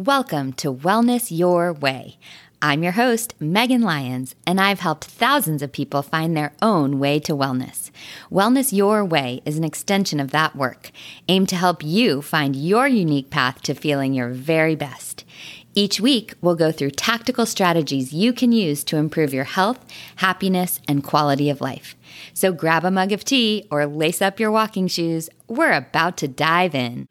Welcome to Wellness Your Way. I'm your host, Megan Lyons, and I've helped thousands of people find their own way to wellness. Wellness Your Way is an extension of that work, aimed to help you find your unique path to feeling your very best. Each week, we'll go through tactical strategies you can use to improve your health, happiness, and quality of life. So grab a mug of tea or lace up your walking shoes. We're about to dive in.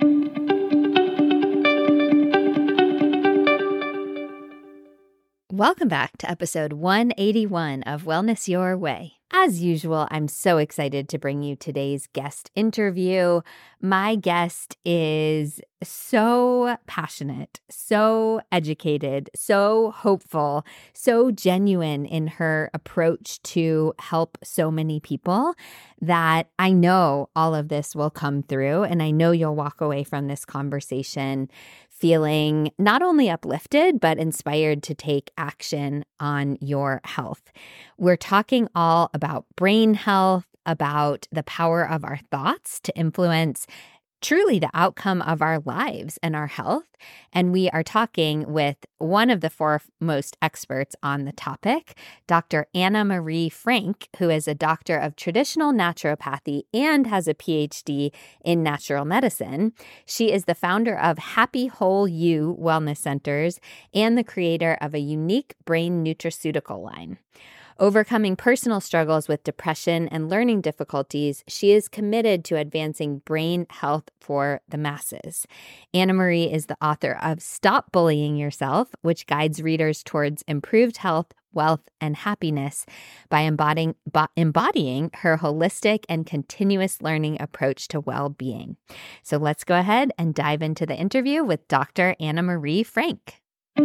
Welcome back to episode 181 of Wellness Your Way. As usual, I'm so excited to bring you today's guest interview. My guest is so passionate, so educated, so hopeful, so genuine in her approach to help so many people that I know all of this will come through, and I know you'll walk away from this conversation feeling not only uplifted, but inspired to take action on your health. We're talking all about brain health, about the power of our thoughts to influence truly the outcome of our lives and our health. And we are talking with one of the foremost experts on the topic, Dr. Anna Marie Frank, who is a doctor of traditional naturopathy and has a PhD in natural medicine. She is the founder of Happy Whole You Wellness Centers and the creator of a unique brain nutraceutical line. Overcoming personal struggles with depression and learning difficulties, she is committed to advancing brain health for the masses. Anna Marie is the author of Stop Bullying Yourself, which guides readers towards improved health, wealth, and happiness by embodying her holistic and continuous learning approach to well-being. So let's go ahead and dive into the interview with Dr. Anna Marie Frank.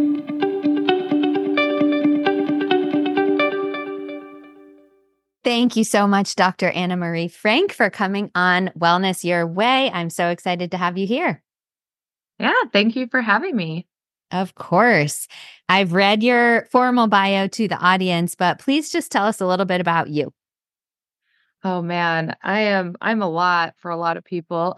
Thank you so much, Dr. Anna Marie Frank, for coming on Wellness Your Way. I'm so excited to have you here. Yeah, thank you for having me. Of course. I've read your formal bio to the audience, but please just tell us a little bit about you. Oh man, I'm a lot for a lot of people.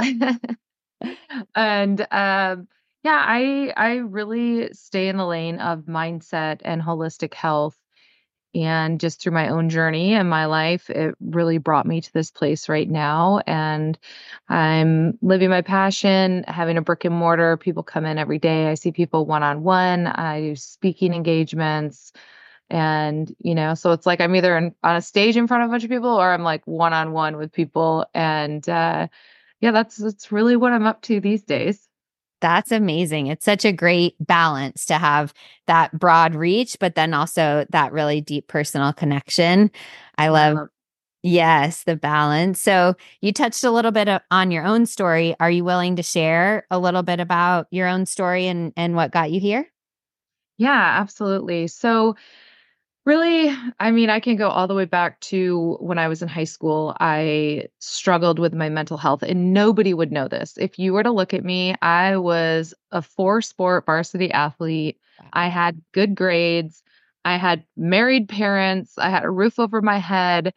And yeah, I really stay in the lane of mindset and holistic health. And just through my own journey and my life, it really brought me to this place right now. And I'm living my passion, having a brick and mortar. People come in every day. I see people one-on-one. I do speaking engagements. And, so it's like I'm either on a stage in front of a bunch of people or I'm like one-on-one with people. And yeah, that's really what I'm up to these days. That's amazing. It's such a great balance to have that broad reach, but then also that really deep personal connection. I love, yes, the balance. So you touched a little bit on your own story. Are you willing to share a little bit about your own story and what got you here? Yeah, absolutely. So really, I mean, I can go all the way back to when I was in high school. I struggled with my mental health, and nobody would know this. If you were to look at me, I was a four-sport varsity athlete. I had good grades. I had married parents. I had a roof over my head,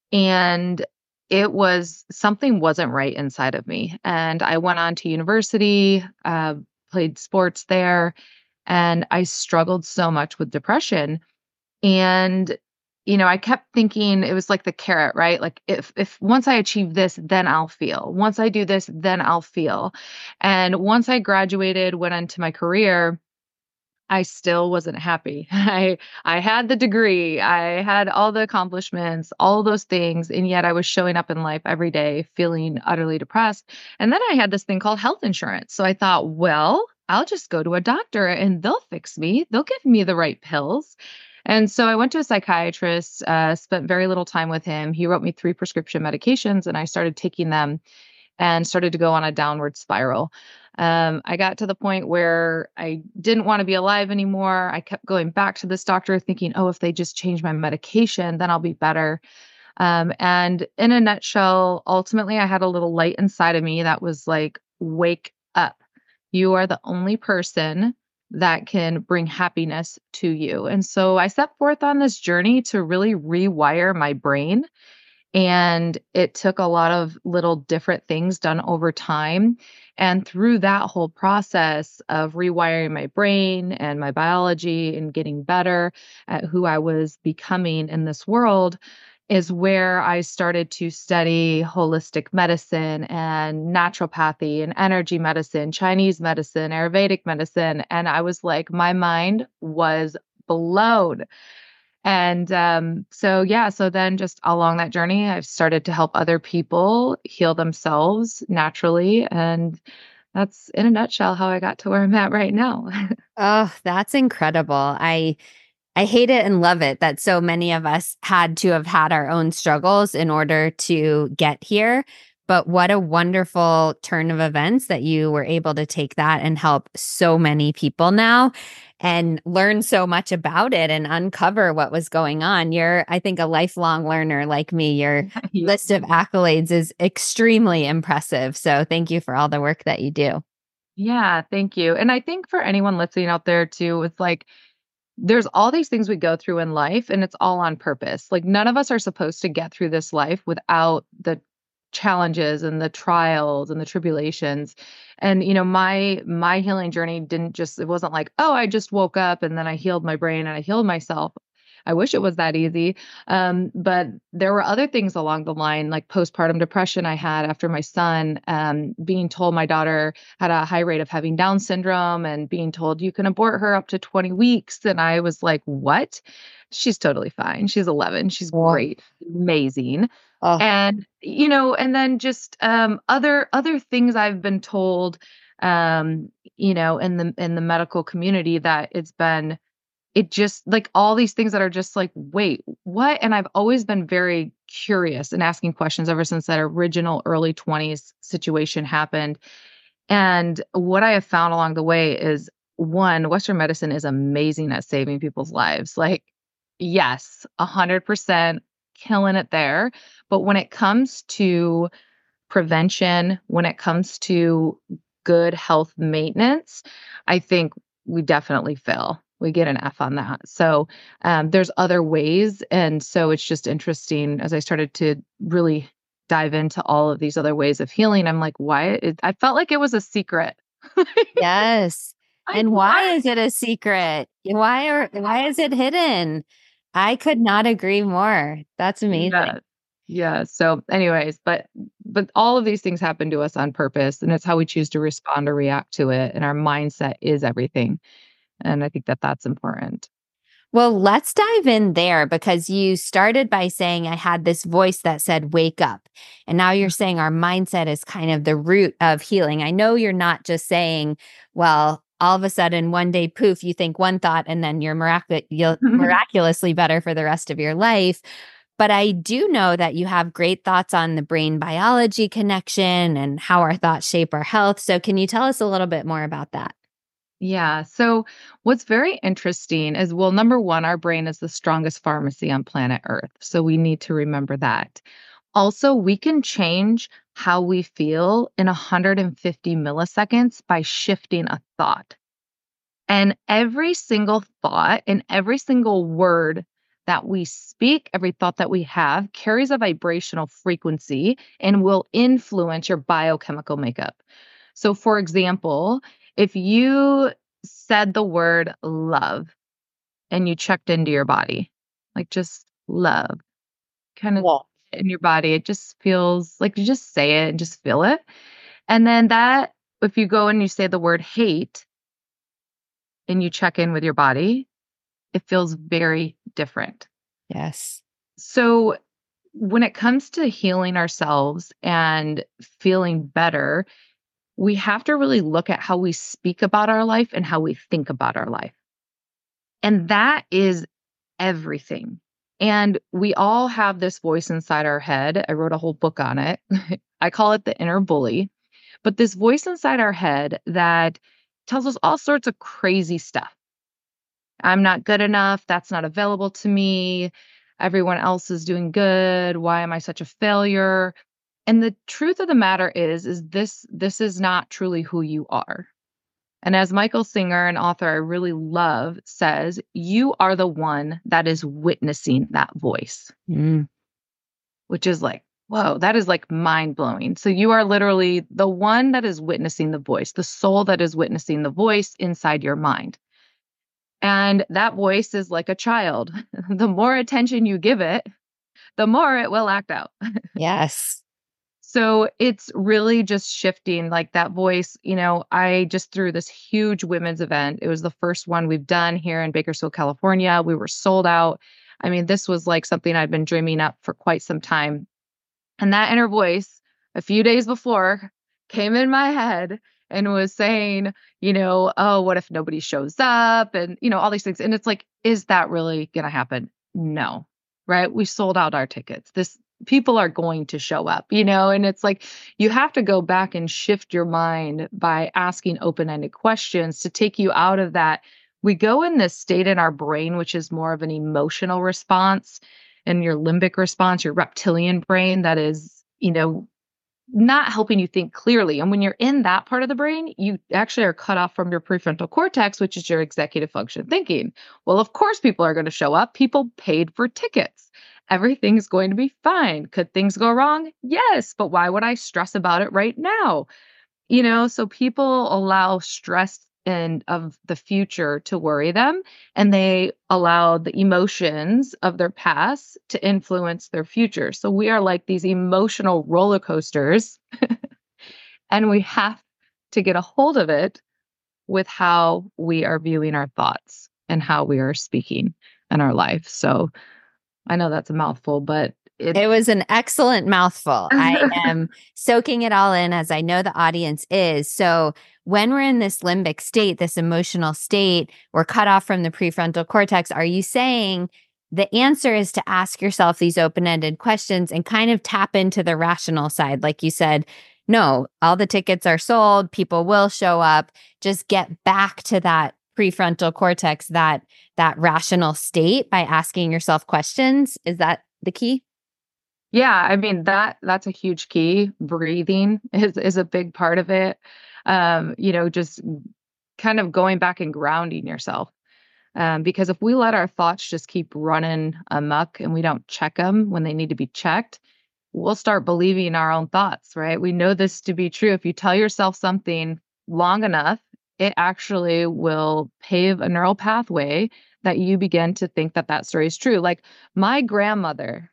and something wasn't right inside of me. And I went on to university, played sports there, and I struggled so much with depression. And, I kept thinking it was like the carrot, right? Like if once I achieve this, then I'll feel. Once I do this, then I'll feel. And once I graduated, went into my career, I still wasn't happy. I had the degree, I had all the accomplishments, all those things, and yet I was showing up in life every day feeling utterly depressed. And then I had this thing called health insurance. So I thought, well, I'll just go to a doctor and they'll fix me. They'll give me the right pills. And so I went to a psychiatrist, spent very little time with him. He wrote me 3 prescription medications and I started taking them and started to go on a downward spiral. I got to the point where I didn't want to be alive anymore. I kept going back to this doctor thinking, oh, if they just change my medication, then I'll be better. And in a nutshell, ultimately, I had a little light inside of me that was like, wake up. You are the only person that can bring happiness to you. And so I set forth on this journey to really rewire my brain And it took a lot of little different things done over time. And through that whole process of rewiring my brain and my biology and getting better at who I was becoming in this world, is where I started to study holistic medicine and naturopathy and energy medicine, Chinese medicine, Ayurvedic medicine. And I was like, my mind was blown. And so then just along that journey, I've started to help other people heal themselves naturally. And that's in a nutshell how I got to where I'm at right now. Oh, that's incredible. I hate it and love it that so many of us had to have had our own struggles in order to get here. But what a wonderful turn of events that you were able to take that and help so many people now and learn so much about it and uncover what was going on. You're, I think, a lifelong learner like me. Your Yeah. list of accolades is extremely impressive. So thank you for all the work that you do. Yeah, thank you. And I think for anyone listening out there too, it's like there's all these things we go through in life and it's all on purpose. Like none of us are supposed to get through this life without the challenges and the trials and the tribulations. And my healing journey didn't just it wasn't like, "Oh, I just woke up and then I healed my brain and I healed myself." I wish it was that easy. But there were other things along the line, like postpartum depression I had after my son, being told my daughter had a high rate of having Down syndrome and being told you can abort her up to 20 weeks. And I was like, what? She's totally fine. She's 11. She's Well, great, amazing. oh, And then just other things I've been told, in the medical community that it just like all these things that are just like, wait, what? And I've always been very curious and asking questions ever since that original early 20s situation happened. And what I have found along the way is one, Western medicine is amazing at saving people's lives. Like, yes, 100% killing it there. But when it comes to prevention, when it comes to good health maintenance, I think we definitely fail. We get an F on that. So there's other ways. And so it's just interesting as I started to really dive into all of these other ways of healing. I'm like, I felt like it was a secret. yes. Like, And why why? is it a secret? Why is it hidden? I could not agree more. That's amazing. Yeah. Yeah. So anyways, but all of these things happen to us on purpose and it's how we choose to respond or react to it. And our mindset is everything. And I think that that's important. Well, let's dive in there because you started by saying I had this voice that said, wake up. And now you're saying our mindset is kind of the root of healing. I know you're not just saying, well, all of a sudden, one day, poof, you think one thought and then you're miraculously better for the rest of your life. But I do know that you have great thoughts on the brain biology connection and how our thoughts shape our health. So, can you tell us a little bit more about that? Yeah. So, what's very interesting is, well, number one, our brain is the strongest pharmacy on planet Earth. So, we need to remember that. Also, we can change how we feel in 150 milliseconds by shifting a thought. And every single thought and every single word that we speak, every thought that we have carries a vibrational frequency and will influence your biochemical makeup. So, for example, if you said the word love and you checked into your body, like just love, kind of Well, in your body, it just feels like you just say it and just feel it. And then if you go and you say the word hate and you check in with your body, it feels very different. yes. So, when it comes to healing ourselves and feeling better, we have to really look at how we speak about our life and how we think about our life. And that is everything. And we all have this voice inside our head. I wrote a whole book on it. I call it the inner bully. But this voice inside our head that tells us all sorts of crazy stuff. I'm not good enough. That's not available to me. Everyone else is doing good. Why am I such a failure? And the truth of the matter is this is not truly who you are. And as Michael Singer, an author I really love, says, you are the one that is witnessing that voice. Mm. which is like, whoa, that is like mind blowing. So you are literally the one that is witnessing the voice, the soul that is witnessing the voice inside your mind. And that voice is like a child. The more attention you give it, the more it will act out. Yes. So it's really just shifting like that voice. I just threw this huge women's event. It was the first one we've done here in Bakersfield, California. We were sold out. I mean, this was like something I'd been dreaming up for quite some time. And that inner voice, a few days before, came in my head and was saying, oh, what if nobody shows up? And, all these things. And it's like, is that really going to happen? No, right? We sold out our tickets. People are going to show up, and it's like you have to go back and shift your mind by asking open-ended questions to take you out of that. We go in this state in our brain, which is more of an emotional response, and your limbic response, your reptilian brain that is, not helping you think clearly. And when you're in that part of the brain, you actually are cut off from your prefrontal cortex, which is your executive function thinking. Well, of course, people are going to show up. People paid for tickets. Everything's going to be fine. Could things go wrong? Yes. But why would I stress about it right now? So people allow stress and of the future to worry them, and they allow the emotions of their past to influence their future. So we are like these emotional roller coasters, and we have to get a hold of it with how we are viewing our thoughts and how we are speaking in our life. So I know that's a mouthful, but it was an excellent mouthful. I am soaking it all in, as I know the audience is. So when we're in this limbic state, this emotional state, we're cut off from the prefrontal cortex. Are you saying the answer is to ask yourself these open-ended questions and kind of tap into the rational side? Like you said, no, all the tickets are sold. People will show up. Just get back to that prefrontal cortex, that rational state by asking yourself questions. Is that the key? Yeah, I mean that's a huge key. Breathing is a big part of it. Just kind of going back and grounding yourself. Because if we let our thoughts just keep running amok and we don't check them when they need to be checked, we'll start believing our own thoughts, right? We know this to be true. If you tell yourself something long enough, it actually will pave a neural pathway that you begin to think that story is true. Like my grandmother,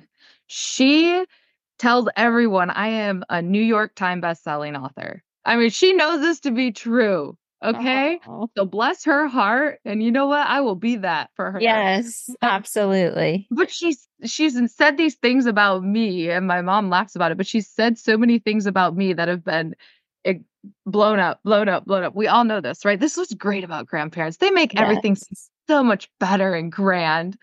she tells everyone I am a New York Times bestselling author. I mean, she knows this to be true. Okay. Oh. So bless her heart. And you know what? I will be that for her. Yes, absolutely. But she's said these things about me, and my mom laughs about it, but she's said so many things about me that have been eh, blown up, blown up, blown up. We all know this, right? This is what's great about grandparents. They make everything Yes. so much better and grand,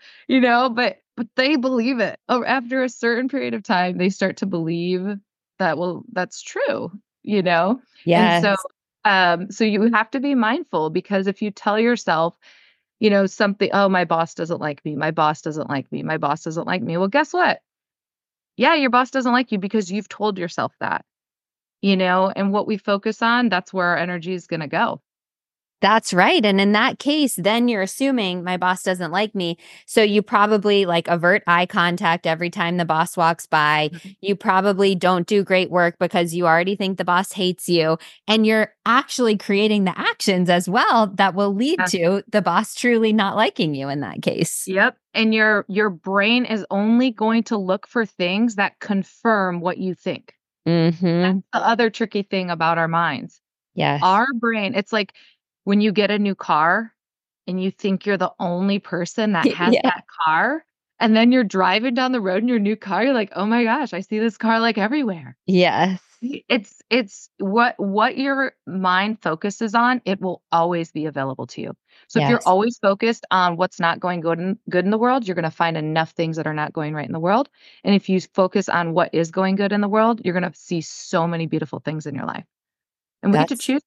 but they believe it. Oh, after a certain period of time, they start to believe that, well, that's true, you know? And so Yes. so you have to be mindful, because if you tell yourself, something, oh, my boss doesn't like me, my boss doesn't like me, my boss doesn't like me. Well, guess what? Yeah, your boss doesn't like you because you've told yourself that, and what we focus on, that's where our energy is going to go. That's right. And in that case, then you're assuming my boss doesn't like me. So you probably like avert eye contact every time the boss walks by. You probably don't do great work because you already think the boss hates you. And you're actually creating the actions as well that will lead to the boss truly not liking you in that case. Yep. And your brain is only going to look for things that confirm what you think. Mm-hmm. That's the other tricky thing about our minds. Yes. Our brain, it's like when you get a new car and you think you're the only person that has that car, and then you're driving down the road in your new car, you're like, "Oh my gosh, I see this car like everywhere." Yes. It's what your mind focuses on, it will always be available to you. So if you're Yes. always focused on what's not going good in the world, you're going to find enough things that are not going right in the world. And if you focus on what is going good in the world, you're going to see so many beautiful things in your life. And we get to choose.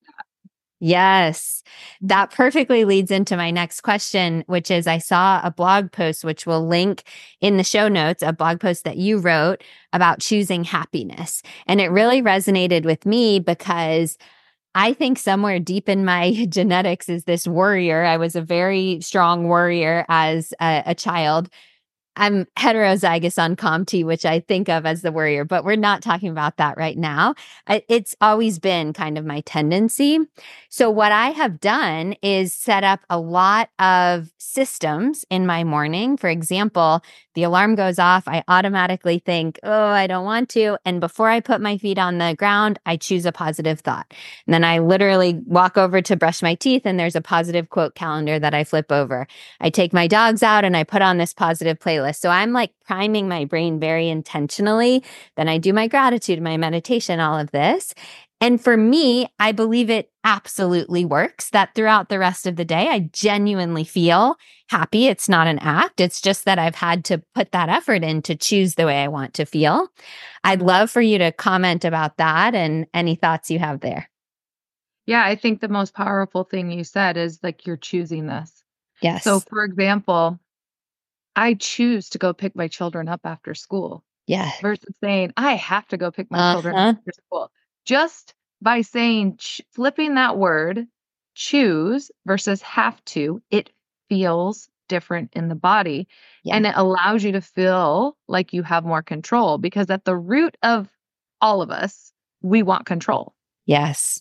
Yes, that perfectly leads into my next question, which is I saw a blog post, which we'll link in the show notes, a blog post that you wrote about choosing happiness. And it really resonated with me because I think somewhere deep in my genetics is this warrior. I was a very strong warrior as a child. I'm heterozygous on COMT, which I think of as the worrier, but we're not talking about that right now. It's always been kind of my tendency. So, what I have done is set up a lot of systems in my morning. For example, the alarm goes off, I automatically think, oh, I don't want to. And before I put my feet on the ground, I choose a positive thought. And then I literally walk over to brush my teeth, and there's a positive quote calendar that I flip over. I take my dogs out and I put on this positive playlist. So I'm like priming my brain very intentionally. Then I do my gratitude, my meditation, all of this. And for me, I believe it absolutely works that throughout the rest of the day, I genuinely feel happy. It's not an act. It's just that I've had to put that effort in to choose the way I want to feel. I'd love for you to comment about that and any thoughts you have there. Yeah, I think the most powerful thing you said is like you're choosing this. So, Yes. for example, I choose to go pick my children up after school Yeah. versus saying, I have to go pick my children up Uh-huh. after school. Just by saying, flipping that word, choose versus have to, it feels different in the body. Yeah. And it allows you to feel like you have more control because at the root of all of us, we want control, Yes.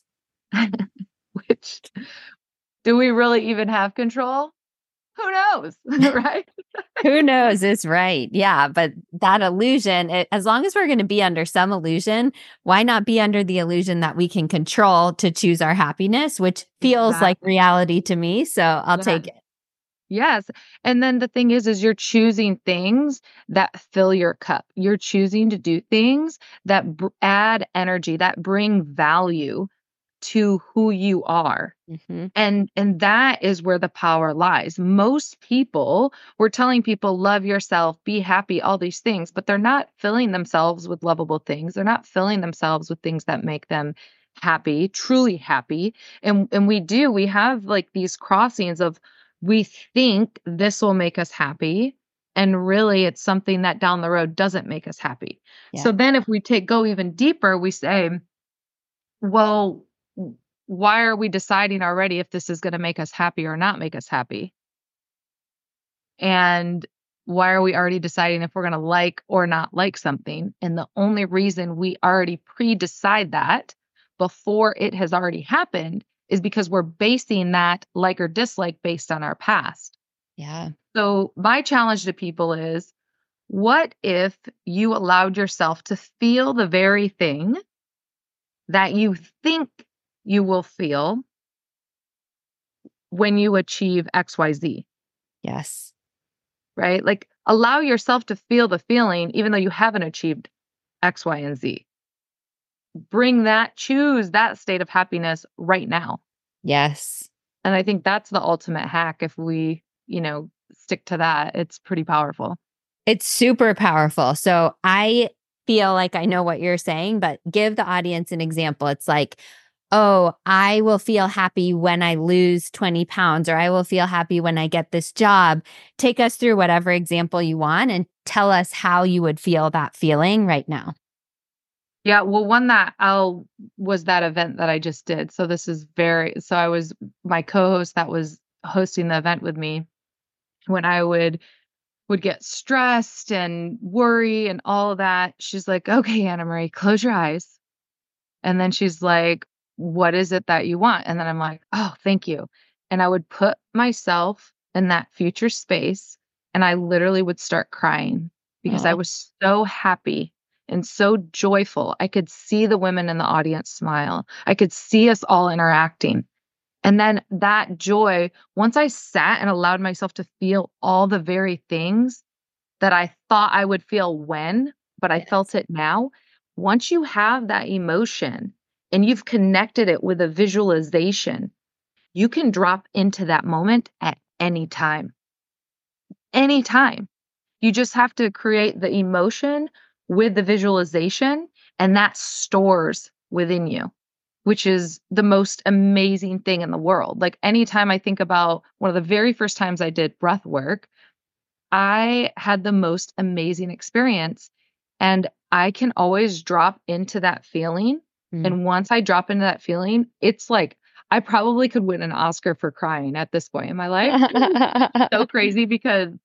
which do we really even have control? Who knows? Right? Who knows? It's right. Yeah. But that illusion, as long as we're going to be under some illusion, why not be under the illusion that we can control to choose our happiness, which feels like Exactly. reality to me. So I'll Yeah. take it. Yes. And then the thing is you're choosing things that fill your cup. You're choosing to do things that add energy, that bring value to who you are. Hmm. And that is where the power lies. Most people, we're telling people love yourself, be happy, all these things, but they're not filling themselves with lovable things. They're not filling themselves with things that make them happy, truly happy. And we have like these crossings of we think this will make us happy. And really it's something that down the road doesn't make us happy. Yeah. So then if we go even deeper, we say, well, why are we deciding already if this is going to make us happy or not make us happy? And why are we already deciding if we're going to like or not like something? And the only reason we already pre-decide that before it has already happened is because we're basing that like or dislike based on our past. Yeah. So my challenge to people is, what if you allowed yourself to feel the very thing that you think you will feel when you achieve XYZ, Yes. right? Like allow yourself to feel the feeling, even though you haven't achieved X, Y, and Z. Choose that state of happiness right now. Yes. And I think that's the ultimate hack. If we, stick to that, it's pretty powerful. It's super powerful. So I feel like I know what you're saying, but give the audience an example. It's like, oh, I will feel happy when I lose 20 pounds, or I will feel happy when I get this job. Take us through whatever example you want and tell us how you would feel that feeling right now. Yeah, well, one that I'll was that event that I just did. So this is so I was my co-host that was hosting the event with me when I would get stressed and worry and all of that. She's like, "Okay, Anna Marie, close your eyes." And then she's like, "What is it that you want?" And then I'm like, "Oh, thank you." And I would put myself in that future space and I literally would start crying because I Oh, was so happy and so joyful. I could see the women in the audience smile. I could see us all interacting. And then that joy, once I sat and allowed myself to feel all the very things that I thought I would feel when, but I yes. felt it now. Once you have that emotion and you've connected it with a visualization, you can drop into that moment at any time. Anytime. You just have to create the emotion with the visualization, and that stores within you, which is the most amazing thing in the world. Like anytime I think about one of the very first times I did breath work, I had the most amazing experience. And I can always drop into that feeling. Mm. And once I drop into that feeling, it's like I probably could win an Oscar for crying at this point in my life. So crazy because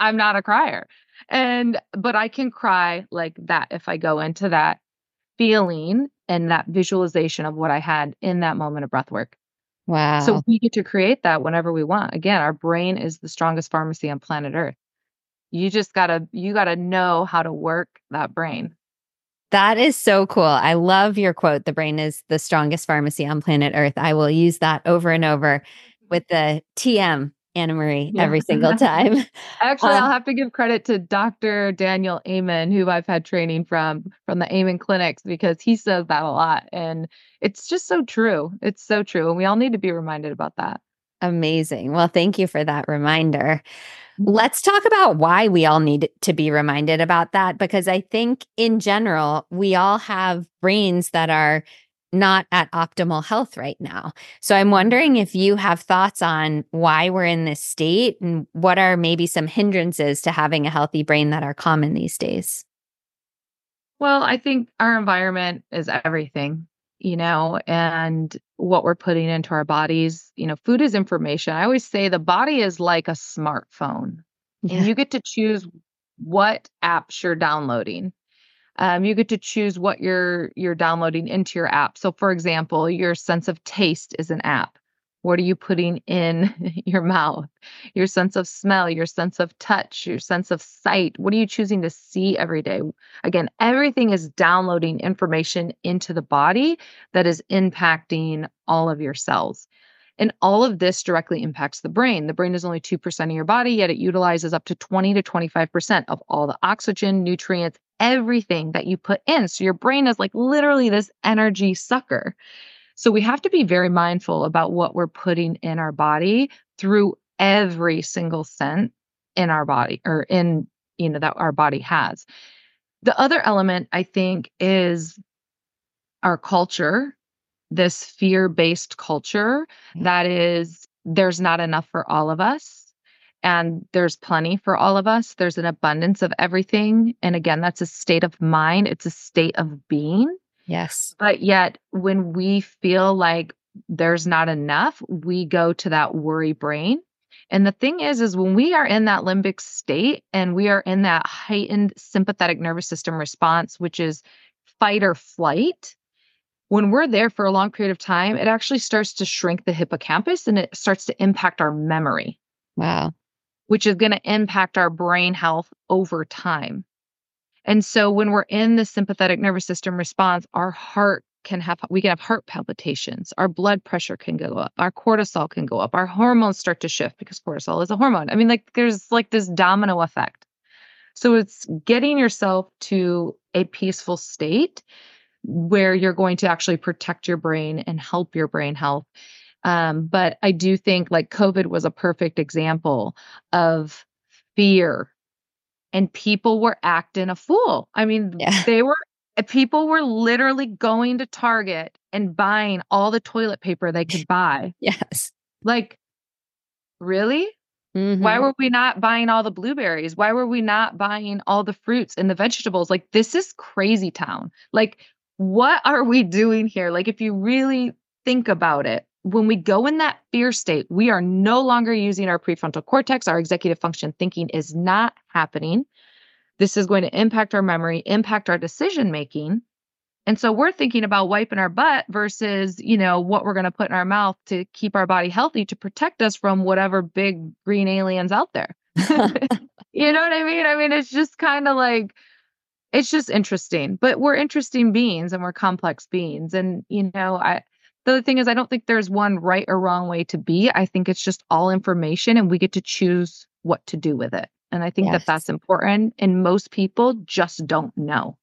I'm not a crier. But I can cry like that if I go into that feeling and that visualization of what I had in that moment of breath work. So Wow. we get to create that whenever we want. Again, our brain is the strongest pharmacy on planet Earth. You gotta know how to work that brain. That is so cool. I love your quote. The brain is the strongest pharmacy on planet Earth. I will use that over and over with the TM, Anna Marie, Yeah. every single time. Actually, Uh, I'll have to give credit to Dr. Daniel Amen, who I've had training from the Amen clinics, because he says that a lot. And it's just so true. It's so true. And we all need to be reminded about that. Amazing. Well, thank you for that reminder. Mhm. Let's talk about why we all need to be reminded about that, because I think in general, we all have brains that are not at optimal health right now. So I'm wondering if you have thoughts on why we're in this state and what are maybe some hindrances to having a healthy brain that are common these days. Well, I think our environment is everything, and what we're putting into our bodies. Food is information. I always say the body is like a smartphone, and Yeah. you get to choose what apps you're downloading. You get to choose what you're downloading into your app. So, for example, your sense of taste is an app. What are you putting in your mouth? Your sense of smell, your sense of touch, your sense of sight. What are you choosing to see every day? Again, everything is downloading information into the body that is impacting all of your cells. And all of this directly impacts the brain. The brain is only 2% of your body, yet it utilizes up to 20 to 25% of all the oxygen, nutrients, everything that you put in. So your brain is like literally this energy sucker. So we have to be very mindful about what we're putting in our body through every single cent in our body, or in, that our body has. The other element, I think, is our culture, this fear-based culture that is, there's not enough for all of us, and there's plenty for all of us. There's an abundance of everything. And again, that's a state of mind, it's a state of being. Yes. But yet, when we feel like there's not enough, we go to that worry brain. And the thing is when we are in that limbic state and we are in that heightened sympathetic nervous system response, which is fight or flight, when we're there for a long period of time, it actually starts to shrink the hippocampus and it starts to impact our memory, Wow. which is going to impact our brain health over time. And so when we're in the sympathetic nervous system response, we can have heart palpitations, our blood pressure can go up, our cortisol can go up, our hormones start to shift because cortisol is a hormone. I mean, like there's like this domino effect. So it's getting yourself to a peaceful state where you're going to actually protect your brain and help your brain health. But I do think like COVID was a perfect example of fear, and people were acting a fool. I mean, Yeah. people were literally going to Target and buying all the toilet paper they could buy. Yes. Like, really? Why Hmm. were we not buying all the blueberries? Why were we not buying all the fruits and the vegetables? Like, this is crazy town. Like, what are we doing here? Like, if you really think about it, when we go in that fear state, we are no longer using our prefrontal cortex. Our executive function thinking is not happening. This is going to impact our memory, impact our decision making. And so we're thinking about wiping our butt versus, what we're going to put in our mouth to keep our body healthy to protect us from whatever big green aliens out there. You know what I mean? I mean, it's just kind of like, it's just interesting, but we're interesting beings and we're complex beings. And, the other thing is, I don't think there's one right or wrong way to be. I think it's just all information and we get to choose what to do with it. And I think that Yes. that's important. And most people just don't know.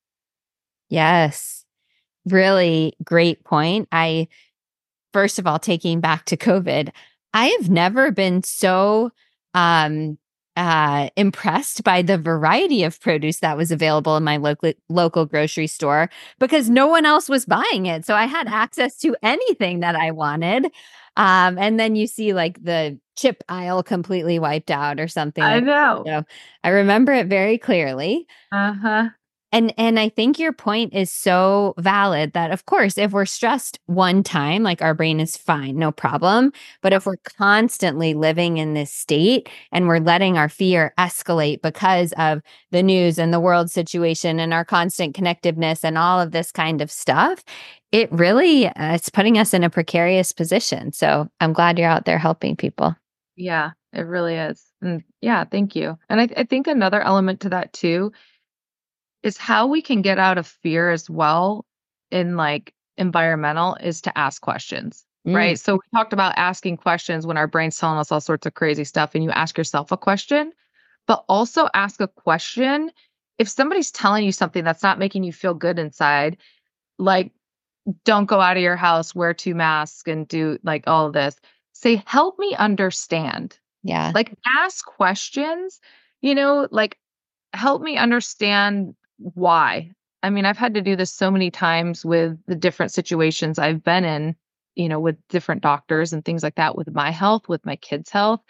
Yes. Really great point. First of all, taking back to COVID, I have never been so um, impressed by the variety of produce that was available in my local grocery store because no one else was buying it. So I had access to anything that I wanted. And then you see like the chip aisle completely wiped out or something I like that. know. So I remember it very clearly. Uh-huh. And I think your point is so valid that, of course, if we're stressed one time, like our brain is fine, no problem. But if we're constantly living in this state and we're letting our fear escalate because of the news and the world situation and our constant connectiveness and all of this kind of stuff, it really it's putting us in a precarious position. So I'm glad you're out there helping people. Yeah, it really is. And yeah, thank you. And I think another element to that too is how we can get out of fear as well in like environmental is to ask questions, Mm, right? So we talked about asking questions when our brain's telling us all sorts of crazy stuff and you ask yourself a question, but also ask a question if somebody's telling you something that's not making you feel good inside, like don't go out of your house, wear 2 masks and do like all of this. Say, help me understand. yeah. Like ask questions, like help me understand why. I mean, I've had to do this so many times with the different situations I've been in, with different doctors and things like that with my health, with my kids' health.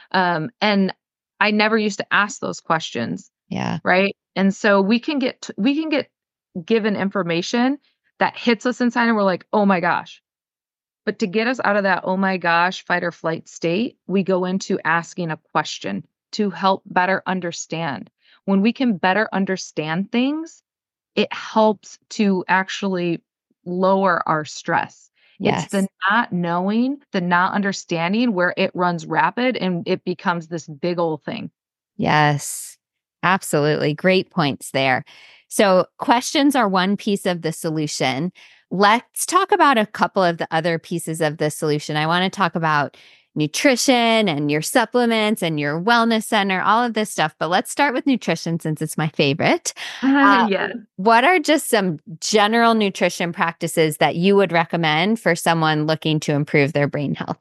And I never used to ask those questions, Yeah. right? And so we can get given information that hits us inside and we're like, "Oh my gosh." But to get us out of that, oh my gosh, fight or flight state, we go into asking a question to help better understand. When we can better understand things, it helps to actually lower our stress. It's the Yes. not knowing, the not understanding where it runs rapid and it becomes this big old thing. Yes, absolutely. Great points there. So, questions are one piece of the solution. Let's talk about a couple of the other pieces of the solution. I want to talk about nutrition and your supplements and your wellness center, all of this stuff. But let's start with nutrition since it's my favorite. Uh, Yes. what are just some general nutrition practices that you would recommend for someone looking to improve their brain health?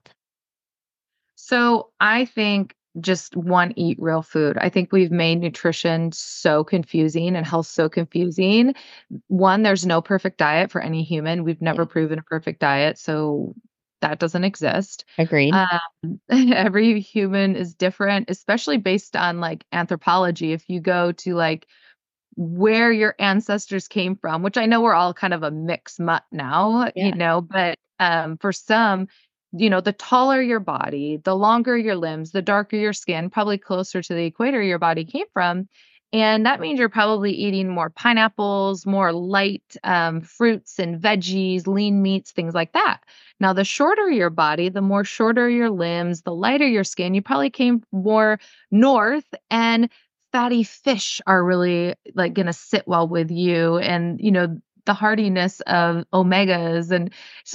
So I think just one, eat real food. I think we've made nutrition so confusing and health so confusing. One, there's no perfect diet for any human. We've Yeah, never proven a perfect diet, so that doesn't exist. agreed. Every human is different, especially based on like anthropology. If you go to like where your ancestors came from, which I know we're all kind of a mixed mutt now, Yeah. but for some, the taller your body, the longer your limbs, the darker your skin, probably closer to the equator your body came from. And that means you're probably eating more pineapples, more light fruits and veggies, lean meats, things like that. Now, the shorter your body, the more shorter your limbs, the lighter your skin, you probably came more north and fatty fish are really like going to sit well with you and the hardiness of omegas and so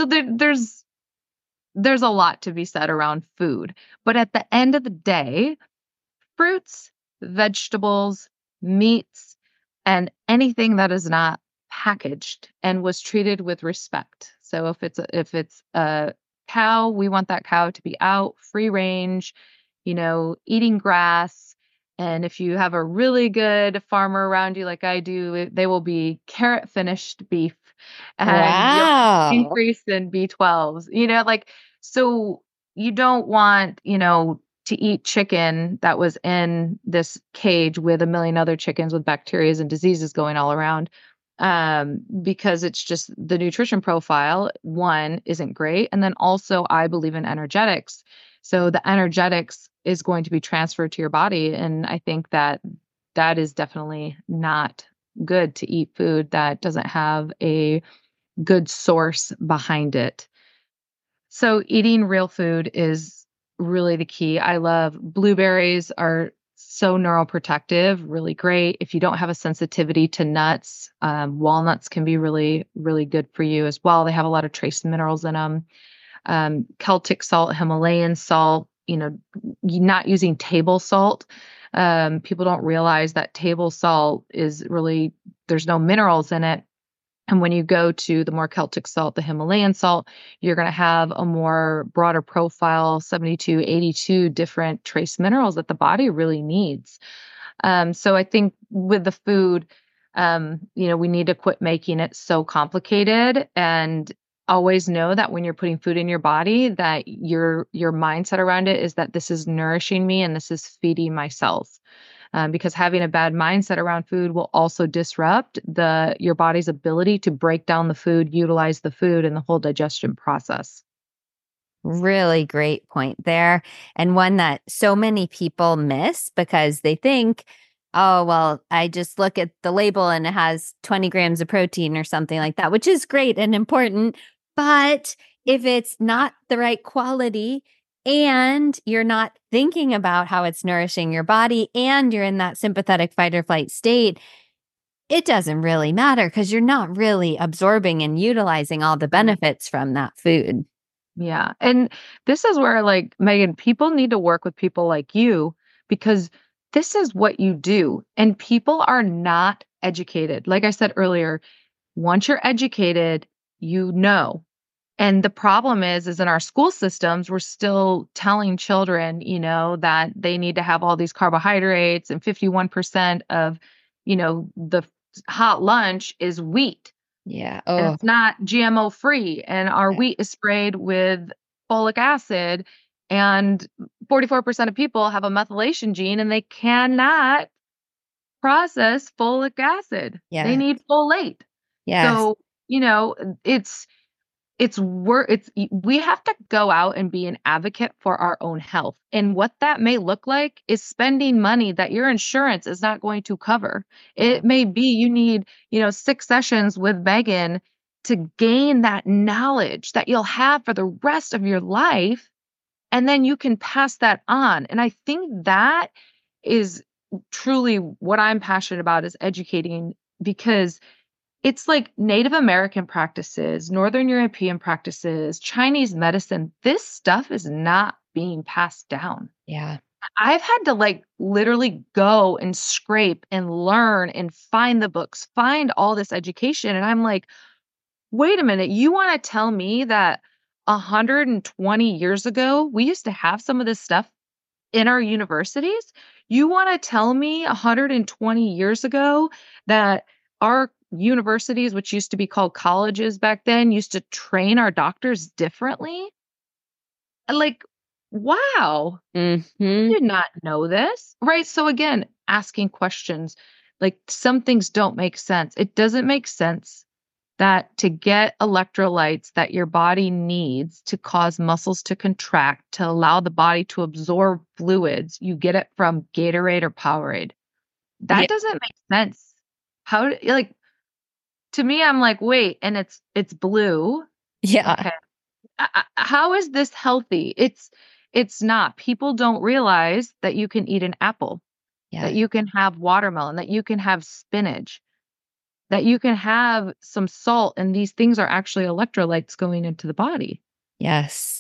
there's a lot to be said around food, but at the end of the day, fruits, vegetables, meats, and anything that is not packaged and was treated with respect. So if it's a cow, we want that cow to be out, free range, eating grass. And if you have a really good farmer around you like I do, they will be carrot finished beef and you'll Wow. increase in B12s. Like so you don't want, to eat chicken that was in this cage with a million other chickens with bacterias and diseases going all around. Because it's just the nutrition profile, one, isn't great. And then also, I believe in energetics. So the energetics is going to be transferred to your body. And I think that that is definitely not good to eat food that doesn't have a good source behind it. So eating real food is really the key. I love blueberries are so neuroprotective, really great. If you don't have a sensitivity to nuts, walnuts can be really, really good for you as well. They have a lot of trace minerals in them. Celtic salt, Himalayan salt, not using table salt. People don't realize that table salt is really, there's no minerals in it, and when you go to the more Celtic salt, the Himalayan salt, you're going to have a more broader profile, 72, 82 different trace minerals that the body really needs. So I think with the food, we need to quit making it so complicated and always know that when you're putting food in your body, that your mindset around it is that this is nourishing me and this is feeding my cells. because having a bad mindset around food will also disrupt your body's ability to break down the food, utilize the food, and the whole digestion process. Really great point there. And one that so many people miss because they think, oh, well, I just look at the label and it has 20 grams of protein or something like that, which is great and important. But if it's not the right quality and you're not thinking about how it's nourishing your body and you're in that sympathetic fight or flight state, it doesn't really matter because you're not really absorbing and utilizing all the benefits from that food. Yeah. And this is where, like, Megan, people need to work with people like you because this is what you do. And people are not educated. Like I said earlier, once you're educated, you know. And the problem is in our school systems, we're still telling children, that they need to have all these carbohydrates and 51% of, the hot lunch is wheat. Yeah. And Oh, it's not GMO free, and our yeah. wheat is sprayed with folic acid, and 44% of people have a methylation gene, and they cannot process folic acid. They Yeah. need folate. Yes. So, it's we have to go out and be an advocate for our own health. And what that may look like is spending money that your insurance is not going to cover. Yeah. It may be you need, 6 sessions with Megan to gain that knowledge that you'll have for the rest of your life. And then you can pass that on. And I think that is truly what I'm passionate about is educating because it's like Native American practices, Northern European practices, Chinese medicine. This stuff is not being passed down. Yeah. I've had to like literally go and scrape and learn and find the books, find all this education. And I'm like, wait a minute, you want to tell me that 120 years ago, we used to have some of this stuff in our universities? You wanna tell me 120 years ago that our universities, which used to be called colleges back then, used to train our doctors differently? Like, wow, I Hmm. did not know this, right? So again, asking questions, like some things don't make sense. It doesn't make sense that to get electrolytes that your body needs to cause muscles to contract, to allow the body to absorb fluids, you get it from Gatorade or Powerade. Yeah. That doesn't make sense. Like, to me, I'm like, wait, and it's blue. Yeah. Okay. How is this healthy? It's not. People don't realize that you can eat an apple, that Yeah. you can have watermelon, that you can have spinach, that you can have some salt, and these things are actually electrolytes going into the body. Yes.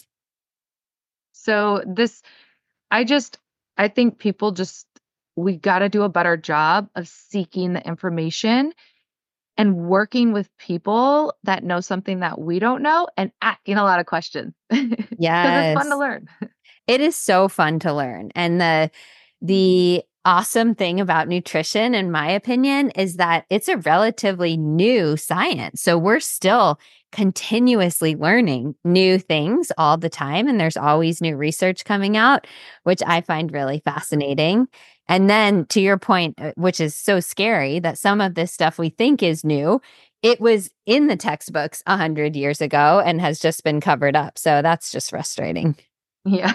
So I just, I think people just, we got to do a better job of seeking the information and working with people that know something that we don't know and asking a lot of questions because it's fun to Yes. learn. It is so fun to learn. And the awesome thing about nutrition, in my opinion, is that it's a relatively new science. So we're still continuously learning new things all the time. And there's always new research coming out, which I find really fascinating. And then to your point, which is so scary that some of this stuff we think is new, it was in the textbooks 100 years ago and has just been covered up. So that's just frustrating. Yeah,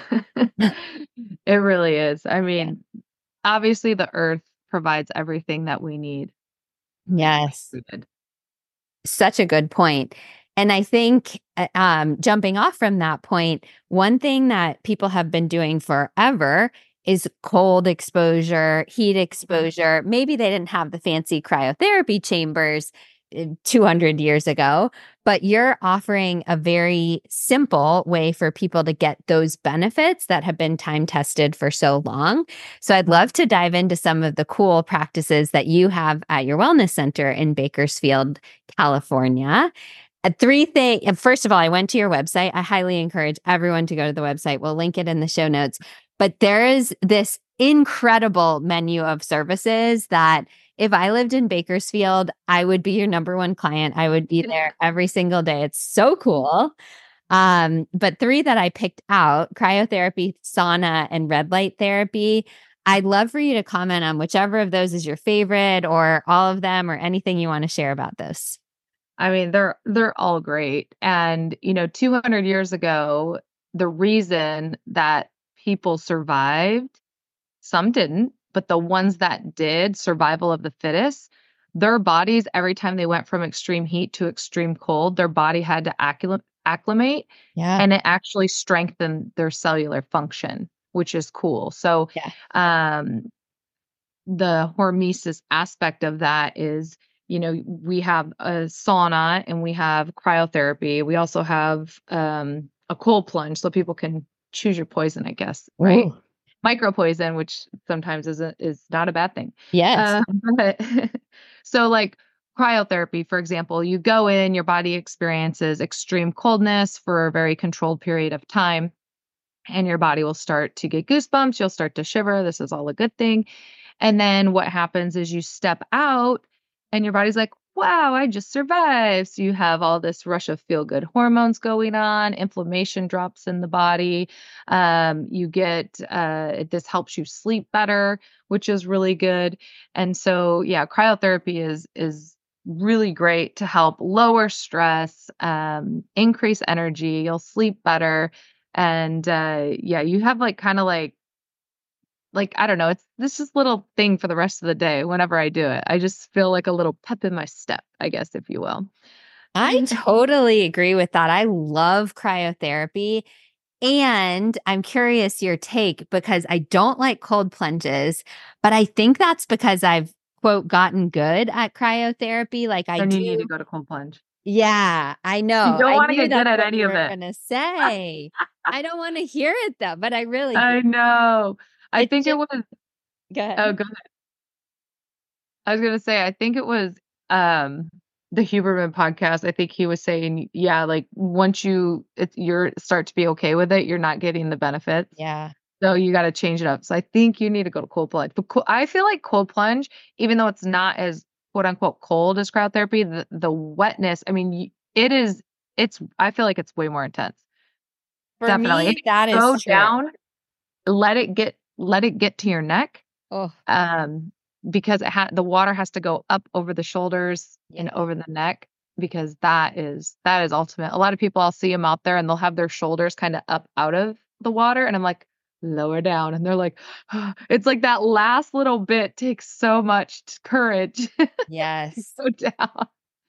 it really is. I Yeah. mean, obviously, the earth provides everything that we need. Yes. Included. Such a good point. And I think jumping off from that point, one thing that people have been doing forever is cold exposure, heat exposure. Maybe they didn't have the fancy cryotherapy chambers 200 years ago, but you're offering a very simple way for people to get those benefits that have been time tested for so long. So I'd love to dive into some of the cool practices that you have at your wellness center in Bakersfield, California. Three things. First of all, I went to your website. I highly encourage everyone to go to the website. We'll link it in the show notes. But there is this incredible menu of services that if I lived in Bakersfield, I would be your number one client. I would be there every single day. It's so cool. But three that I picked out: cryotherapy, sauna, and red light therapy. I'd love for you to comment on whichever of those is your favorite or all of them or anything you want to share about those. I mean, they're all great. And, 200 years ago, the reason that people survived, some didn't, but the ones that did, survival of the fittest, their bodies, every time they went from extreme heat to extreme cold, their body had to acclimate, Yeah. and it actually strengthened their cellular function, which is cool. So, Yeah. um, the hormesis aspect of that is, we have a sauna and we have cryotherapy. We also have a cold plunge so people can choose your poison, I guess, right? Ooh. Micro poison, which sometimes is not a bad thing. Yes. But so like cryotherapy, for example, you go in, your body experiences extreme coldness for a very controlled period of time, and your body will start to get goosebumps. You'll start to shiver. This is all a good thing. And then what happens is you step out and your body's like, wow, I just survived. So you have all this rush of feel good hormones going on, inflammation drops in the body. You get, this helps you sleep better, which is really good. And so, yeah, cryotherapy is really great to help lower stress, increase energy. You'll sleep better. And yeah, you have like kind of like, I don't know, it's this is little thing for the rest of the day whenever I do it. I just feel like a little pep in my step, I guess, if you will. I totally agree with that. I love cryotherapy. And I'm curious your take because I don't like cold plunges, but I think that's because I've, quote, gotten good at cryotherapy. Like I Then you need to do. go to cold plunge. Yeah, I You know. don't I wanna knew get good that's at what any you of were it. going to say. I don't want to hear it though, but I really do. I know. I It think it just, was go oh, ahead. go I was gonna say, I think it was, the Huberman podcast. I think he was saying, yeah, like, once you're start to be okay with it, you're not getting the benefits. Yeah. So you gotta change it up. So I think you need to go to cold plunge. But I feel like cold plunge, even though it's not as quote unquote cold as cryotherapy, the wetness, I mean, I feel like it's way more intense. For Definitely. If me, that you is go true. down, let it get to your neck. Oh, Um, because the water has to go up over the shoulders and yeah. over the neck because that is ultimate. A lot of people, I'll see them out there and they'll have their shoulders kind of up out of the water, and I'm like, lower down, and they're like, it's like that last little bit takes so much courage to Yes. go down.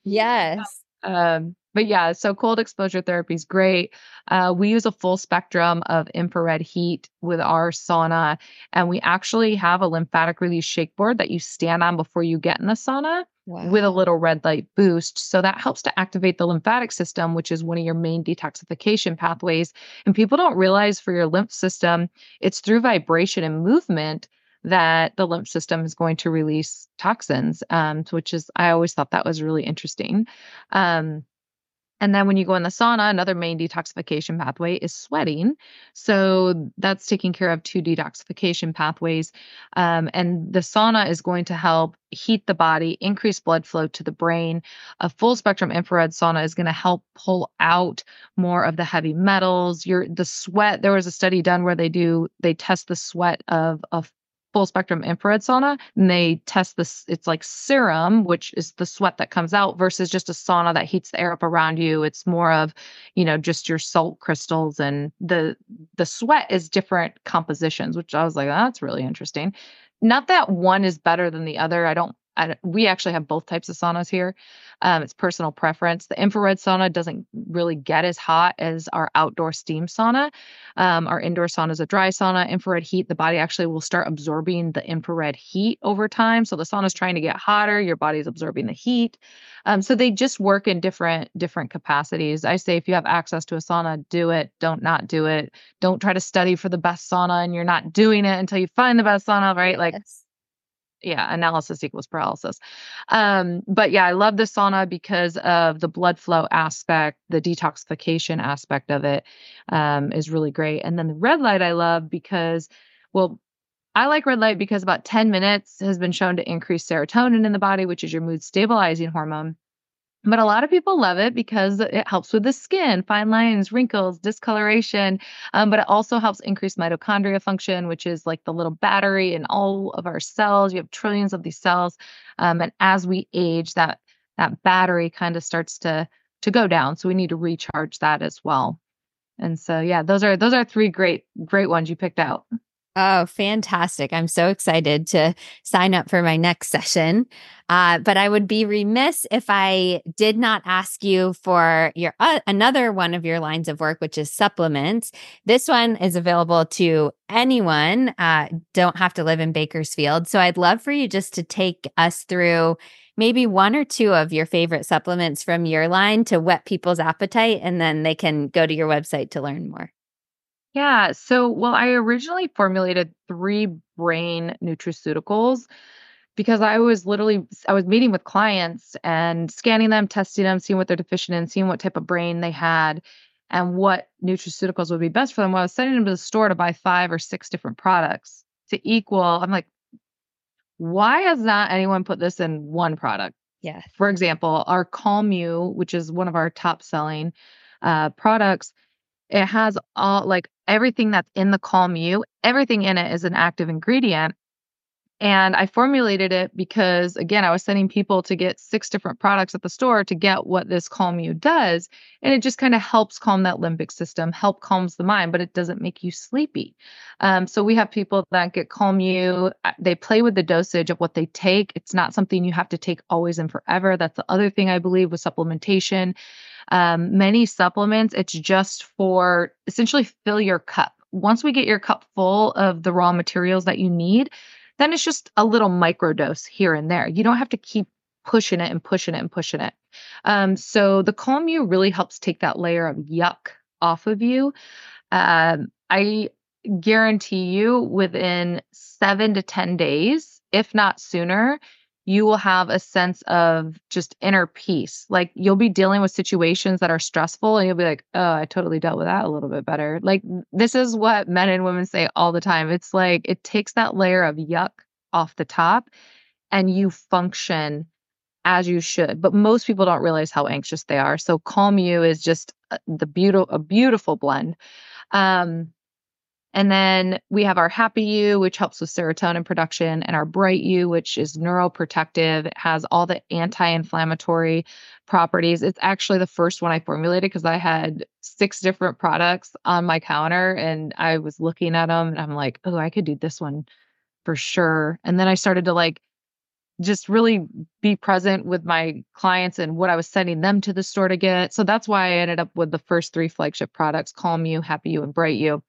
Yes. But yeah, so cold exposure therapy is great. We use a full spectrum of infrared heat with our sauna, and we actually have a lymphatic release shake board that you stand on before you get in the sauna with a Wow. little red light boost. So that helps to activate the lymphatic system, which is one of your main detoxification pathways. And people don't realize for your lymph system, it's through vibration and movement that the lymph system is going to release toxins, which is, I always thought that was really interesting. Um, and then when you go in the sauna, another main detoxification pathway is sweating. So that's taking care of two detoxification pathways. And the sauna is going to help heat the body, increase blood flow to the brain. A full spectrum infrared sauna is going to help pull out more of the heavy metals. The sweat, there was a study done where they test the sweat of a full spectrum infrared sauna, and they test this, it's like serum, which is the sweat that comes out, versus just a sauna that heats the air up around you. It's more of, just your salt crystals, and the sweat is different compositions, which I was like, "Oh, that's really interesting." Not that one is better than the other. We actually have both types of saunas here. It's personal preference. The infrared sauna doesn't really get as hot as our outdoor steam sauna. Our indoor sauna is a dry sauna. Infrared heat, the body actually will start absorbing the infrared heat over time. So the sauna is trying to get hotter, your body's absorbing the heat. So they just work in different capacities. I say if you have access to a sauna, do it. Don't not do it. Don't try to study for the best sauna and you're not doing it until you find the best sauna, right? Like, Yes. yeah, analysis equals paralysis. But yeah, I love the sauna because of the blood flow aspect, the detoxification aspect of it, is really great. And then the red light I love because, well, I like red light because about 10 minutes has been shown to increase serotonin in the body, which is your mood stabilizing hormone. But a lot of people love it because it helps with the skin, fine lines, wrinkles, discoloration. But it also helps increase mitochondria function, which is like the little battery in all of our cells. You have trillions of these cells, and as we age, that battery kind of starts to go down. So we need to recharge that as well. And so, yeah, those are three great ones you picked out. Oh, fantastic. I'm so excited to sign up for my next session. But I would be remiss if I did not ask you for your another one of your lines of work, which is supplements. This one is available to anyone, don't have to live in Bakersfield. So I'd love for you just to take us through maybe one or two of your favorite supplements from your line to whet people's appetite, and then they can go to your website to learn more. Yeah. So, well, I originally formulated three brain nutraceuticals because I was meeting with clients and scanning them, testing them, seeing what they're deficient in, seeing what type of brain they had and what nutraceuticals would be best for them. Well, I was sending them to the store to buy 5 or 6 different products to equal. I'm like, why has not anyone put this in one product? Yes. For example, our Calm You, which is one of our top selling products, it has all like everything that's in the Calm You, everything in it is an active ingredient. And I formulated it because, again, I was sending people to get 6 different products at the store to get what this Calm You does. And it just kind of helps calm that limbic system, help calms the mind, but it doesn't make you sleepy. So we have people that get Calm You. They play with the dosage of what they take. It's not something you have to take always and forever. That's the other thing I believe with supplementation. Many supplements, it's just for essentially fill your cup. Once we get your cup full of the raw materials that you need, then it's just a little microdose here and there. You don't have to keep pushing it and pushing it and pushing it. So the Calm You really helps take that layer of yuck off of you. I guarantee you within 7 to 10 days, if not sooner, you will have a sense of just inner peace. Like you'll be dealing with situations that are stressful and you'll be like, oh, I totally dealt with that a little bit better. Like this is what men and women say all the time. It's like it takes that layer of yuck off the top and you function as you should. But most people don't realize how anxious they are. So Calm You is just a beautiful blend. Um, and then we have our Happy You, which helps with serotonin production, and our Bright You, which is neuroprotective. It has all the anti-inflammatory properties. It's actually the first one I formulated because I had 6 different products on my counter and I was looking at them and I'm like, oh, I could do this one for sure. And then I started to like just really be present with my clients and what I was sending them to the store to get. So that's why I ended up with the first 3 flagship products, Calm You, Happy You, and Bright You,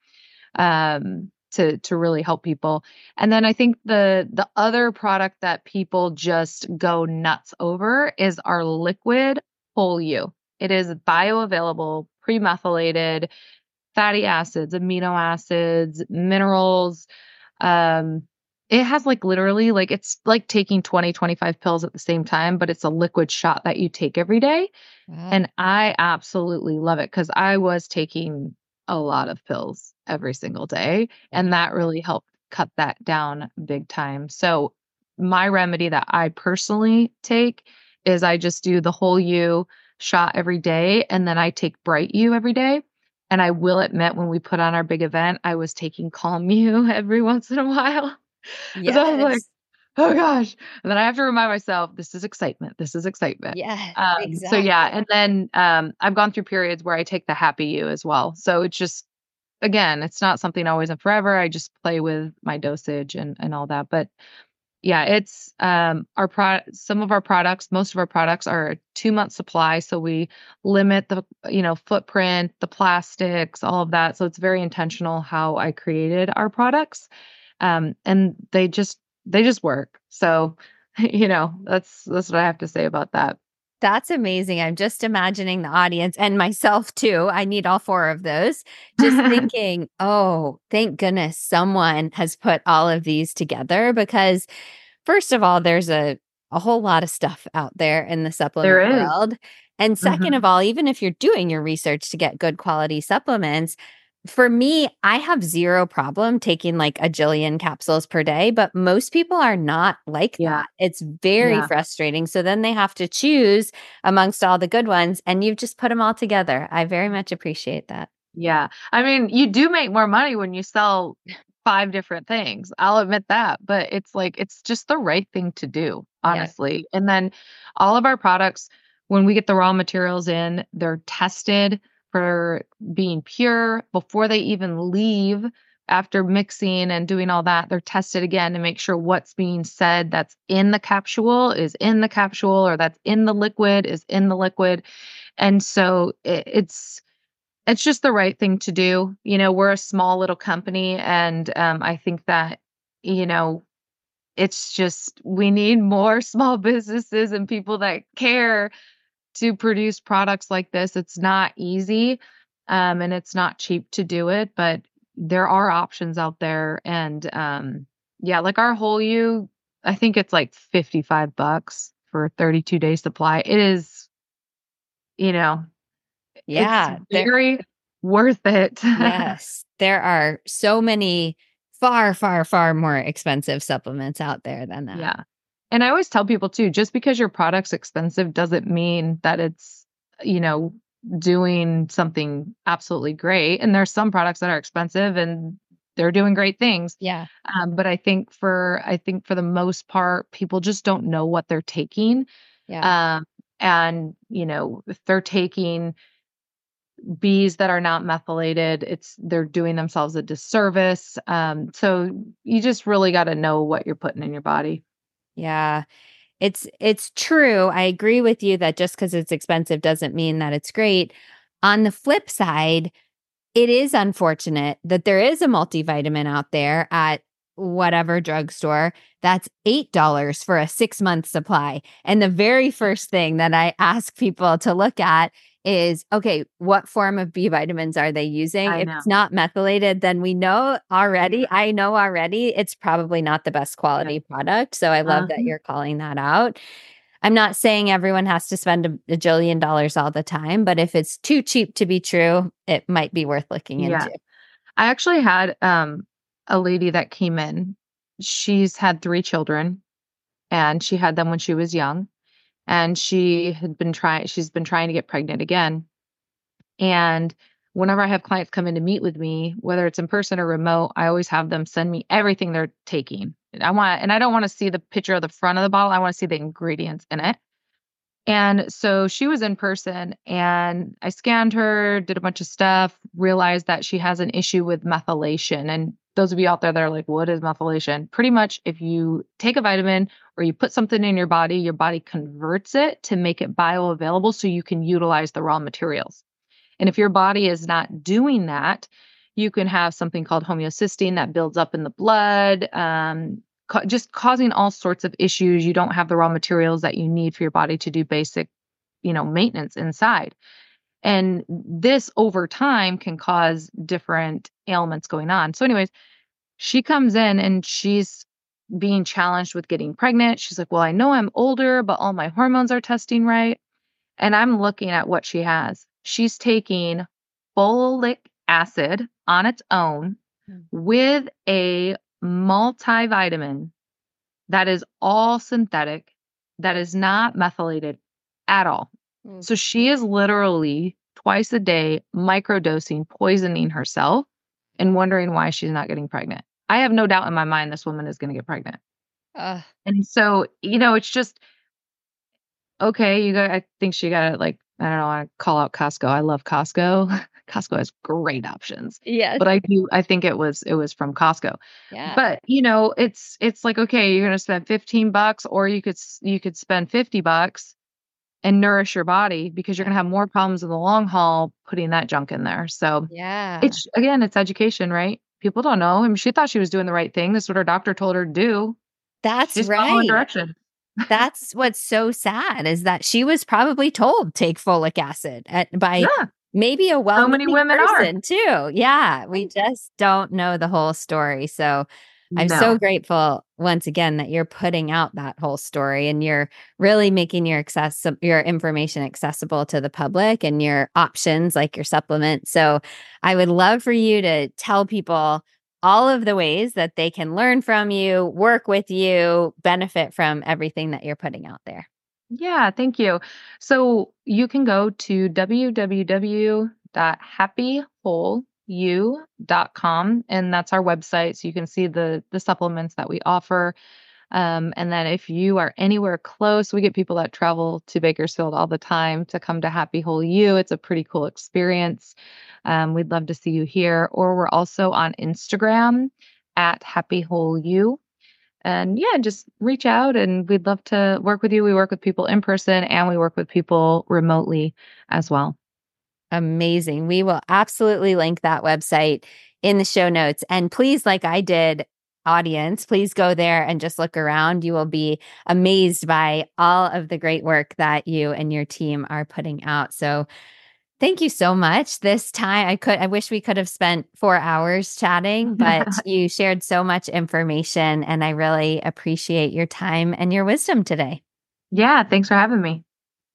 to really help people. And then I think the other product that people just go nuts over is our liquid Whole You. It is bioavailable, pre-methylated fatty acids, amino acids, minerals. Um, it has like literally like it's like taking 20, 25 pills at the same time, but it's a liquid shot that you take every day. Wow. And I absolutely love it because I was taking a lot of pills every single day, and that really helped cut that down big time. So my remedy that I personally take is I just do the Whole You shot every day, and then I take Bright You every day. And I will admit, when we put on our big event, I was taking Calm You every once in a while. 'Cause I was like, Yes. "Oh gosh." And then I have to remind myself, "This is excitement. This is excitement." Yes, So yeah, exactly. and then, I've gone through periods where I take the Happy You as well. So it's just again, it's not something always and forever. I just play with my dosage and all that. But yeah, it's, some of our products, most of our products are a 2-month supply, so we limit the, footprint, the plastics, all of that. So it's very intentional how I created our products, and they just work. So, that's what I have to say about that. That's amazing. I'm just imagining the audience and myself too. I need all four of those. Just thinking, oh, thank goodness someone has put all of these together because, first of all, there's a whole lot of stuff out there in the There supplement is. world. And second of Mhm. all, even if you're doing your research to get good quality supplements, For me, I have zero problem taking like a jillion capsules per day, but most people are not like Yeah. that. It's very Yeah. frustrating. So then they have to choose amongst all the good ones, and you've just put them all together. I very much appreciate that. Yeah. I mean, you do make more money when you sell 5 different things. I'll admit that, but it's like it's just the right thing to do, Yeah. honestly. And then all of our products, when we get the raw materials in, they're tested for being pure before they even leave. After mixing and doing all that, they're tested again to make sure what's being said that's in the capsule is in the capsule or that's in the liquid is in the liquid. And so it's just the right thing to do. We're a small little company, and I think that, you know, it's just we need more small businesses and people that care to produce products like this. It's not easy, and it's not cheap to do it, but there are options out there. And yeah, like our whole you, I think it's like $55 for a 32-day supply. It is, you know, it's Yeah. very worth it. Yes, there are so many far, far, far more expensive supplements out there than that. Yeah. And I always tell people too, just because your product's expensive doesn't mean that it's, you know, doing something absolutely great. And there's some products that are expensive and they're doing great things. Yeah. But I think for the most part, people just don't know what they're taking. Yeah. Um, and if they're taking bees that are not methylated, they're doing themselves a disservice. So you just really got to know what you're putting in your body. Yeah. It's true. I agree with you that just because it's expensive doesn't mean that it's great. On the flip side, it is unfortunate that there is a multivitamin out there at whatever drugstore that's $8 for a 6-month supply. And the very first thing that I ask people to look at is, okay, what form of B vitamins are they using? I If know. it's not methylated, then we know already, I know already it's probably not the best Yeah. quality product. So I love that Uh-huh. you're calling that out. I'm not saying everyone has to spend a jillion dollars all the time, but if it's too cheap to be true, it might be worth looking Yeah. into. I actually had a lady that came in. She's had 3 children and she had them when she was young, and she's been trying to get pregnant again. And whenever I have clients come in to meet with me, whether it's in person or remote, I always have them send me everything they're taking. And I don't want to see the picture of the front of the bottle. I want to see the ingredients in it. And so she was in person and I scanned her, did a bunch of stuff, realized that she has an issue with methylation. And those of you out there that are like, what is methylation? Pretty much, if you take a vitamin or you put something in your body converts it to make it bioavailable so you can utilize the raw materials. And if your body is not doing that, you can have something called homeocysteine that builds up in the blood, just causing all sorts of issues. You don't have the raw materials that you need for your body to do basic, maintenance inside. And this over time can cause different ailments going on. So, anyways, she comes in and she's being challenged with getting pregnant. She's like, well, I know I'm older, but all my hormones are testing right. And I'm looking at what she has. She's taking folic acid on its own Mm. with a multivitamin that is all synthetic, that is not methylated at all. Mm. So she is literally twice a day microdosing, poisoning herself, and wondering why she's not getting pregnant. I have no doubt in my mind this woman is going to get pregnant. Ugh. And so, it's just okay, I think she got it, like, I don't know, I call out Costco. I love Costco. Costco has great options. Yes. But I think it was from Costco. Yeah. But, it's like, okay, you're gonna spend $15 or you could spend $50 and nourish your body because you're Yeah. gonna have more problems in the long haul putting that junk in there. So Yeah. it's education, right? People don't know. I mean, she thought she was doing the right thing. This is what her doctor told her to do. That's She's following right. direction. That's what's so sad is that she was probably told take folic acid by Yeah, maybe a so many well-meaning women are. person too. Yeah, we just don't know the whole story. So I'm so No. grateful once again that you're putting out that whole story and you're really making your information accessible to the public and your options like your supplement. So I would love for you to tell people all of the ways that they can learn from you, work with you, benefit from everything that you're putting out there. Yeah, thank you. So you can go to www.happywholeyou.com, and that's our website. So you can see the supplements that we offer. And then if you are anywhere close, we get people that travel to Bakersfield all the time to come to Happy Whole You. It's a pretty cool experience. We'd love to see you here. Or we're also on Instagram at Happy Whole You. And yeah, just reach out and we'd love to work with you. We work with people in person and we work with people remotely as well. Amazing. We will absolutely link that website in the show notes. And please, like I did, audience, please go there and just look around. You will be amazed by all of the great work that you and your team are putting out. So thank you so much. This time I wish we could have spent 4 hours chatting, but you shared so much information and I really appreciate your time and your wisdom today. Yeah, thanks for having me.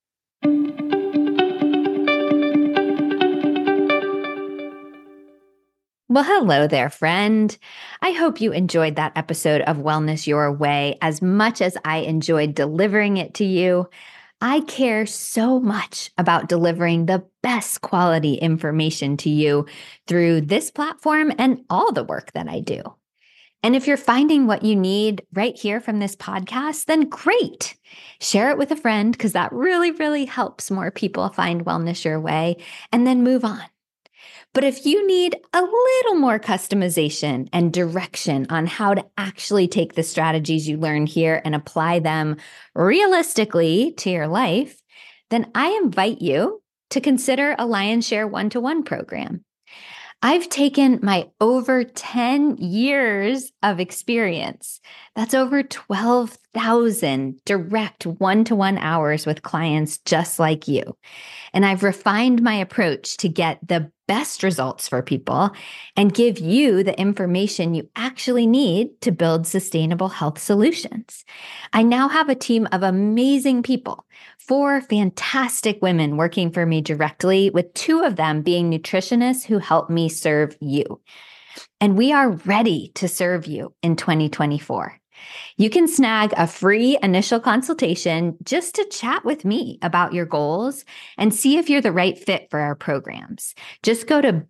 Well, hello there, friend. I hope you enjoyed that episode of Wellness Your Way as much as I enjoyed delivering it to you. I care so much about delivering the best quality information to you through this platform and all the work that I do. And if you're finding what you need right here from this podcast, then great. Share it with a friend because that really, really helps more people find Wellness Your Way and then move on. But if you need a little more customization and direction on how to actually take the strategies you learn here and apply them realistically to your life, then I invite you to consider a Lion's Share one-to-one program. I've taken my over 10 years of experience. That's over 12,000 direct one-to-one hours with clients just like you. And I've refined my approach to get the best results for people and give you the information you actually need to build sustainable health solutions. I now have a team of amazing people, 4 fantastic women working for me directly, with 2 of them being nutritionists who help me serve you. And we are ready to serve you in 2024. You can snag a free initial consultation just to chat with me about your goals and see if you're the right fit for our programs. Just go to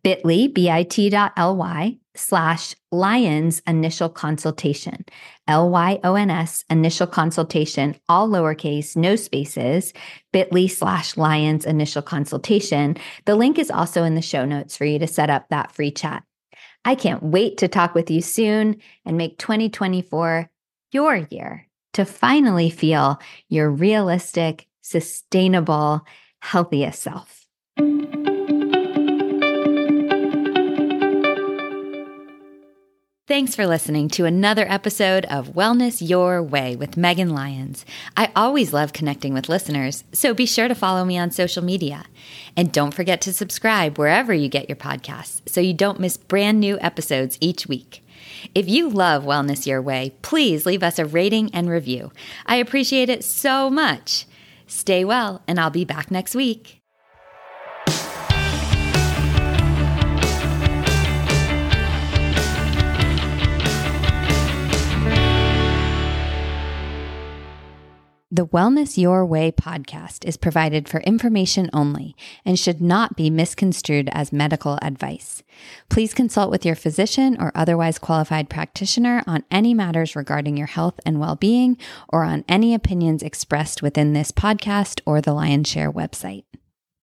bit.ly/Lions initial consultation, LYONS initial consultation, all lowercase, no spaces, bit.ly/Lions initial consultation. The link is also in the show notes for you to set up that free chat. I can't wait to talk with you soon and make 2024 your year to finally feel your realistic, sustainable, healthiest self. Thanks for listening to another episode of Wellness Your Way with Megan Lyons. I always love connecting with listeners, so be sure to follow me on social media. And don't forget to subscribe wherever you get your podcasts so you don't miss brand new episodes each week. If you love Wellness Your Way, please leave us a rating and review. I appreciate it so much. Stay well, and I'll be back next week. The Wellness Your Way podcast is provided for information only and should not be misconstrued as medical advice. Please consult with your physician or otherwise qualified practitioner on any matters regarding your health and well-being or on any opinions expressed within this podcast or the Lion's Share website.